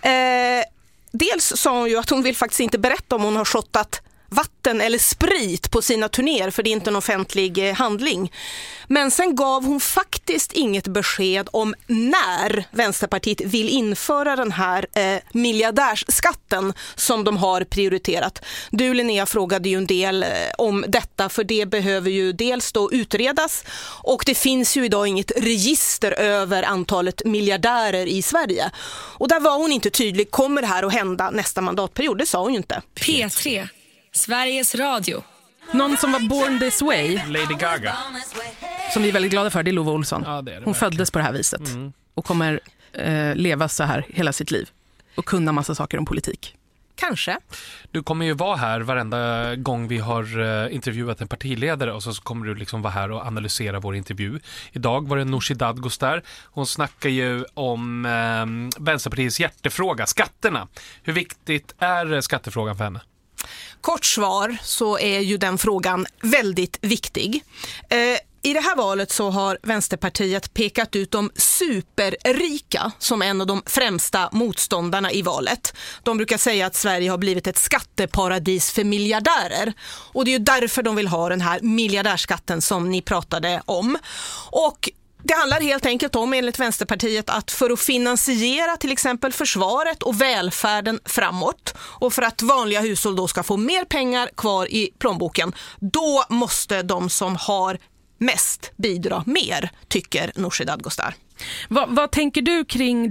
Dels sa hon ju att hon vill faktiskt inte berätta om hon har shottat vatten eller sprit på sina turnéer, för det är inte en offentlig handling. Men sen gav hon faktiskt inget besked om när Vänsterpartiet vill införa den här miljardärsskatten som de har prioriterat. Du, Linnea, frågade ju en del om detta, för det behöver ju dels då utredas, och det finns ju idag inget register över antalet miljardärer i Sverige. Och där var hon inte tydlig. Kommer det här att hända nästa mandatperiod? Det sa hon ju inte. P3, Sveriges Radio. Någon som var born this way, Lady Gaga, som vi är väldigt glada för, det är Lova Olsson. Ja, det är det. Hon föddes på det här viset och kommer leva så här hela sitt liv och kunna massa saker om politik. Kanske. Du kommer ju vara här varenda gång vi har intervjuat en partiledare och så kommer du liksom vara här och analysera vår intervju. Idag var det Nooshi Dadgostar. Hon snackar ju om Vänsterpartiets hjärtefråga, skatterna. Hur viktigt är skattefrågan för henne? Kort svar så är ju den frågan väldigt viktig. I det här valet så har Vänsterpartiet pekat ut de superrika som en av de främsta motståndarna i valet. De brukar säga att Sverige har blivit ett skatteparadis för miljardärer. Och det är ju därför de vill ha den här miljardärskatten som ni pratade om. Och det handlar helt enkelt om, enligt Vänsterpartiet, att för att finansiera till exempel försvaret och välfärden framåt och för att vanliga hushåll då ska få mer pengar kvar i plånboken, då måste de som har mest bidra mer, tycker Nooshi Dadgostar. Vad tänker du kring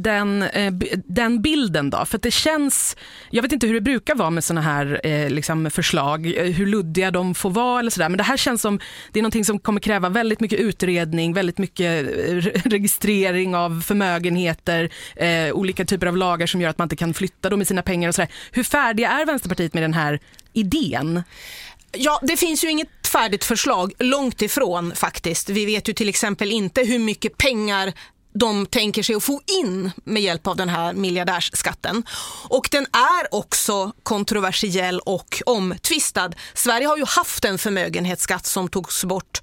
den bilden då? För att det känns, jag vet inte hur det brukar vara med såna här liksom förslag, hur luddiga de får vara eller sådär, men det här känns som det är någonting som kommer kräva väldigt mycket utredning, väldigt mycket registrering av förmögenheter, olika typer av lagar som gör att man inte kan flytta dem med sina pengar och sådär. Hur färdiga är Vänsterpartiet med den här idén? Ja, det finns ju inget färdigt förslag, långt ifrån faktiskt. Vi vet ju till exempel inte hur mycket pengar de tänker sig att få in med hjälp av den här miljardärsskatten. Och den är också kontroversiell och omtvistad. Sverige har ju haft en förmögenhetsskatt som togs bort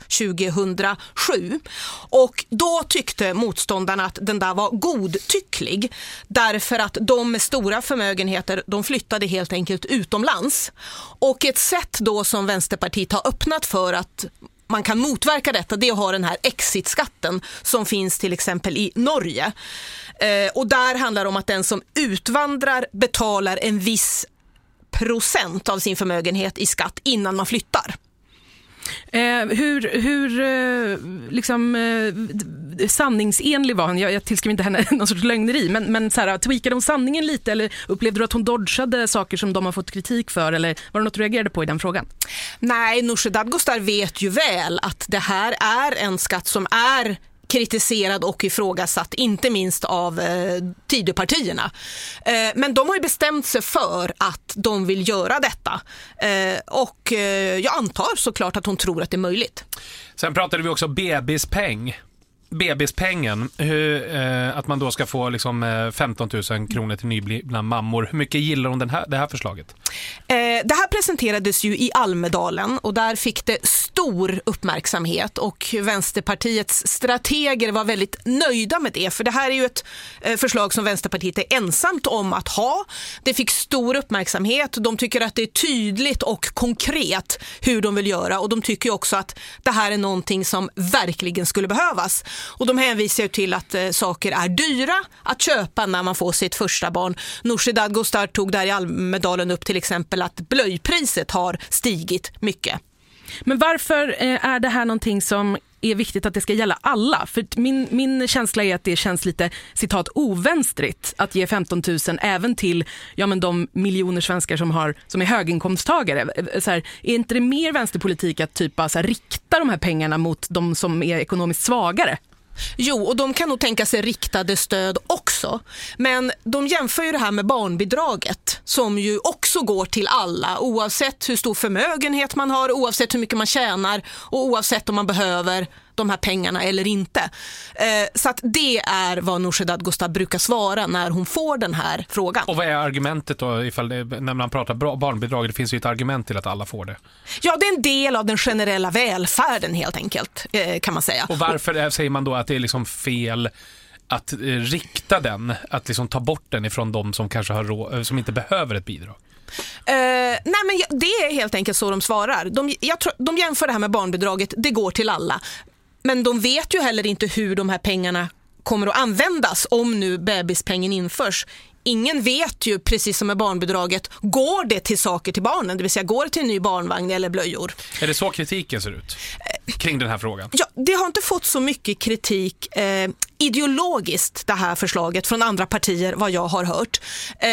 2007. Och då tyckte motståndarna att den där var godtycklig. Därför att de med stora förmögenheter, de flyttade helt enkelt utomlands. Och ett sätt då som Vänsterpartiet har öppnat för att man kan motverka detta, det är att ha den här exitskatten som finns till exempel i Norge. Och där handlar det om att den som utvandrar betalar en viss procent av sin förmögenhet i skatt innan man flyttar. Sanningsenlig var hon? Jag tillskriver inte henne någon sorts lögneri, men så här, tweakade hon sanningen lite, eller upplevde du att hon dodgade saker som de har fått kritik för, eller var det något du reagerade på i den frågan? Nej, Nooshi Dadgostar vet ju väl att det här är en skatt som är kritiserad och ifrågasatt, inte minst av Tidöpartierna. Men de har ju bestämt sig för att de vill göra detta. Och jag antar såklart att hon tror att det är möjligt. Sen pratade vi också bebispengen, att man då ska få liksom 15 000 kronor till nyblivna mammor. Hur mycket gillar hon det här förslaget? Det här presenterades ju i Almedalen och där fick det stor uppmärksamhet och Vänsterpartiets strateger var väldigt nöjda med det, för det här är ju ett förslag som Vänsterpartiet är ensamt om att ha. Det fick stor uppmärksamhet, de tycker att det är tydligt och konkret hur de vill göra och de tycker också att det här är någonting som verkligen skulle behövas. Och de hänvisar ju till att saker är dyra att köpa när man får sitt första barn. Nooshi Dadgostar tog där i Almedalen upp till exempel att blöjpriset har stigit mycket. Men varför är det här någonting som är viktigt att det ska gälla alla? För min känsla är att det känns lite, citat, ovänstrigt att ge 15 000 även till de miljoner svenskar som är höginkomsttagare. Så här, är inte det mer vänsterpolitik att rikta de här pengarna mot de som är ekonomiskt svagare? Jo, och de kan nog tänka sig riktade stöd också. Men de jämför ju det här med barnbidraget som ju också går till alla oavsett hur stor förmögenhet man har, oavsett hur mycket man tjänar och oavsett om man behöver de här pengarna eller inte. Så att det är vad Nooshi Dadgostar brukar svara när hon får den här frågan. Och vad är argumentet då när man pratar barnbidrag? Det finns ju ett argument till att alla får det. Ja, det är en del av den generella välfärden helt enkelt, kan man säga. Och varför säger man då att det är liksom fel att rikta den, att liksom ta bort den ifrån de som kanske har som inte behöver ett bidrag? Nej, men det är helt enkelt så de svarar. De jämför det här med barnbidraget, det går till alla. Men de vet ju heller inte hur de här pengarna kommer att användas om nu bebispengen införs. Ingen vet ju, precis som med barnbidraget, går det till saker till barnen, det vill säga går det till en ny barnvagn eller blöjor. Är det så kritiken ser ut kring den här frågan? Ja, det har inte fått så mycket kritik ideologiskt, det här förslaget, från andra partier, vad jag har hört.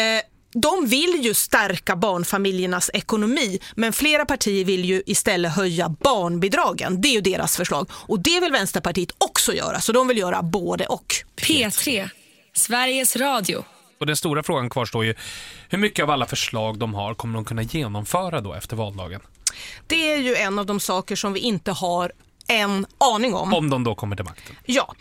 De vill ju stärka barnfamiljernas ekonomi, men flera partier vill ju istället höja barnbidragen. Det är ju deras förslag. Och det vill Vänsterpartiet också göra, så de vill göra både och. P3, Sveriges Radio. Och den stora frågan kvarstår ju, hur mycket av alla förslag de har kommer de kunna genomföra då efter valdagen? Det är ju en av de saker som vi inte har en aning om. Om de då kommer till makten. Ja,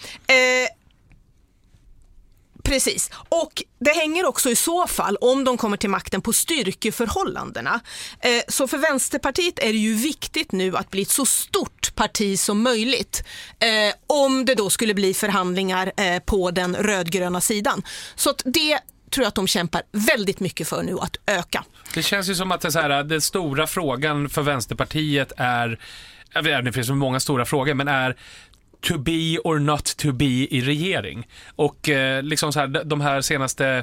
precis. Och det hänger också i så fall, om de kommer till makten, på styrkeförhållandena. Så för Vänsterpartiet är det ju viktigt nu att bli ett så stort parti som möjligt. Om det då skulle bli förhandlingar på den rödgröna sidan. Så att det tror jag att de kämpar väldigt mycket för nu, att öka. Det känns ju som att den stora frågan för Vänsterpartiet är, jag vet, det finns så många stora frågor, men är to be or not to be i regering. Och liksom så här, de här senaste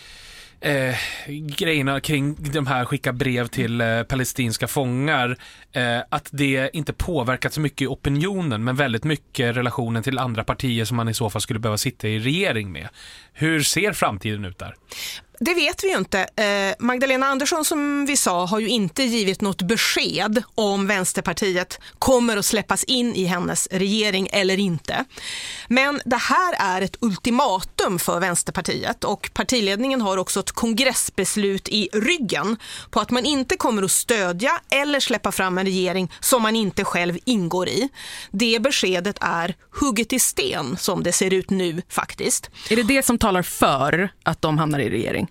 grejerna kring de här skicka brev till palestinska fångar, att det inte påverkat så mycket i opinionen, men väldigt mycket relationen till andra partier som man i så fall skulle behöva sitta i regering med. Hur ser framtiden ut där? Det vet vi ju inte. Magdalena Andersson, som vi sa, har ju inte givit något besked om Vänsterpartiet kommer att släppas in i hennes regering eller inte. Men det här är ett ultimatum för Vänsterpartiet, och partiledningen har också ett kongressbeslut i ryggen på att man inte kommer att stödja eller släppa fram en regering som man inte själv ingår i. Det beskedet är hugget i sten som det ser ut nu faktiskt. Är det som talar för att de hamnar i regering?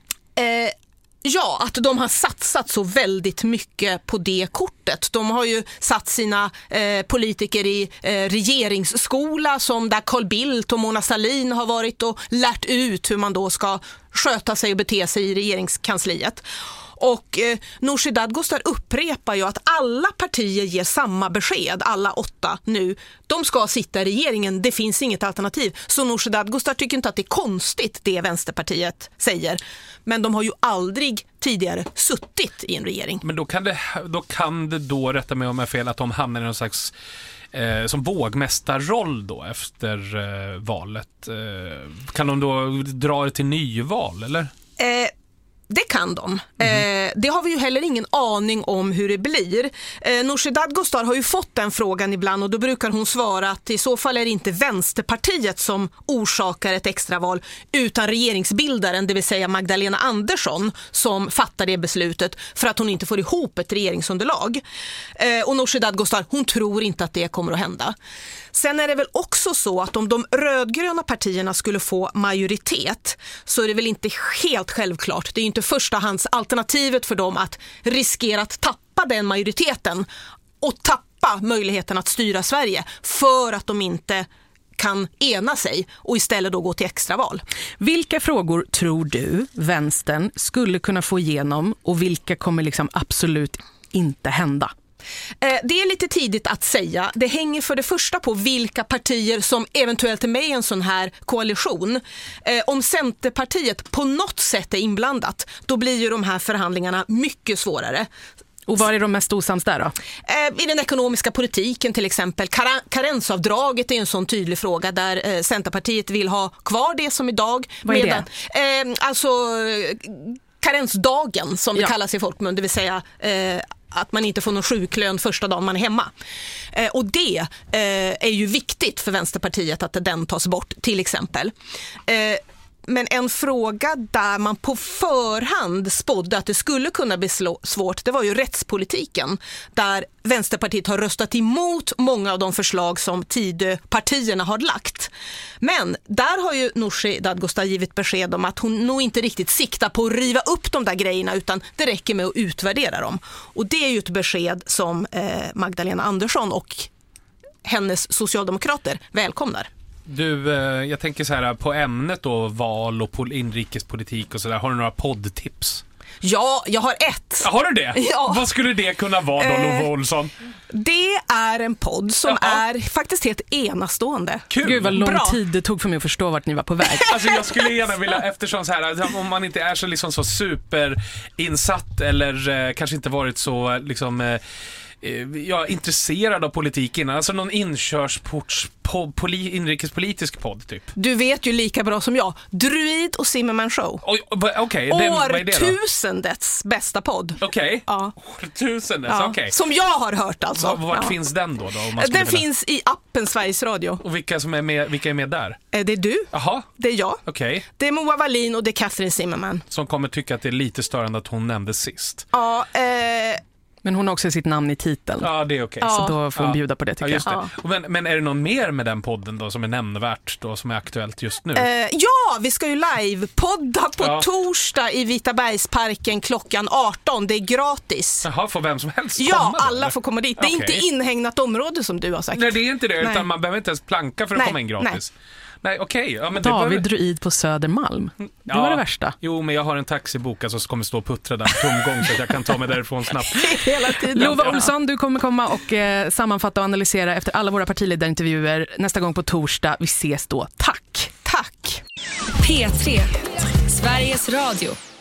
Ja, att de har satsat så väldigt mycket på det kortet. De har ju satt sina politiker i regeringsskola, som där Carl Bildt och Mona Sahlin har varit och lärt ut hur man då ska sköta sig och bete sig i regeringskansliet. Och Nooshi Dadgostar upprepar ju att alla partier ger samma besked, alla 8 nu. De ska sitta i regeringen, det finns inget alternativ. Så Nooshi Dadgostar tycker inte att det är konstigt det Vänsterpartiet säger. Men de har ju aldrig tidigare suttit i en regering. Men då kan det rätta mig om jag är fel, att de hamnar i någon slags som vågmästarroll då efter valet. Kan de då dra det till nyval, eller? Det kan de. Det har vi ju heller ingen aning om hur det blir. Nooshi Dadgostar har ju fått den frågan ibland, och då brukar hon svara att i så fall är det inte Vänsterpartiet som orsakar ett extraval, utan regeringsbildaren, det vill säga Magdalena Andersson, som fattar det beslutet för att hon inte får ihop ett regeringsunderlag. Och Nooshi Dadgostar, hon tror inte att det kommer att hända. Sen är det väl också så att om de rödgröna partierna skulle få majoritet, så är det väl inte helt självklart. Det är ju inte förstahandsalternativet för dem att riskera att tappa den majoriteten och tappa möjligheten att styra Sverige för att de inte kan ena sig och istället då gå till extraval. Vilka frågor tror du vänstern skulle kunna få igenom, och vilka kommer liksom absolut inte hända? Det är lite tidigt att säga. Det hänger för det första på vilka partier som eventuellt är med i en sån här koalition. Om Centerpartiet på något sätt är inblandat, då blir ju de här förhandlingarna mycket svårare. Och vad är de mest osams där då? I den ekonomiska politiken till exempel. Karensavdraget är en sån tydlig fråga där Centerpartiet vill ha kvar det som idag. Vad är det? Alltså karensdagen som det kallas i folkmun, det vill säga att man inte får någon sjuklön första dagen man är hemma. Och det är ju viktigt för Vänsterpartiet att den tas bort till exempel. Men en fråga där man på förhand spådde att det skulle kunna bli svårt, det var ju rättspolitiken, där Vänsterpartiet har röstat emot många av de förslag som Tidöpartierna har lagt. Men där har ju Nooshi Dadgostar givit besked om att hon nog inte riktigt siktar på att riva upp de där grejerna, utan det räcker med att utvärdera dem. Och det är ju ett besked som Magdalena Andersson och hennes socialdemokrater välkomnar. Du, jag tänker så här på ämnet då, val och inrikespolitik och sådär. Har du några poddtips? Ja, jag har ett. Har du det? Ja. Vad skulle det kunna vara då, Lova Olsson? Det är en podd som är faktiskt helt enastående. Kul. Gud vad lång tid det tog för mig att förstå vart ni var på väg. Alltså jag skulle gärna vilja, eftersom så här, om man inte är så liksom så superinsatt eller kanske inte varit så liksom intresserad av politiken, alltså någon inkörsport inrikespolitisk podd typ. Du vet ju lika bra som jag. Druid och Zimmerman Show. Okej, vad är det då? Årtusendets bästa podd. Okej. Ja. Årtusendets, okej. Som jag har hört alltså. Vart finns den då? Den finns i appen Sveriges Radio. Och vilka är med där? Det är du. Jaha. Det är jag. Okej. Det är Moa Wallin och det är Catherine Zimmerman. Som kommer tycka att det är lite störande att hon nämnde sist. Ja, Men hon har också sitt namn i titeln. Ja, det är okej. Så då får hon bjuda på det tycker just jag. det. Men är det någon mer med den podden då som är nämnvärt då, som är aktuellt just nu? ja, vi ska ju live-podda på torsdag i Vitabergsparken klockan 18. Det är gratis. Jaha, får vem som helst komma Ja, då, alla eller? får komma dit. Det är inte inhägnat område som du har sagt. Nej, det är inte det, Nej. utan man behöver inte ens planka för att komma in gratis. Nej, okej. Ja, men David Druid på Södermalm. Det var det värsta. Jo, men jag har en taxiboka som kommer stå och puttra där tomgång så att jag kan ta mig därifrån snabbt. Hela tiden. Lova Olsson, du kommer komma och sammanfatta och analysera efter alla våra partiledarintervjuer nästa gång på torsdag. Vi ses då. Tack! Tack! P3, Sveriges Radio.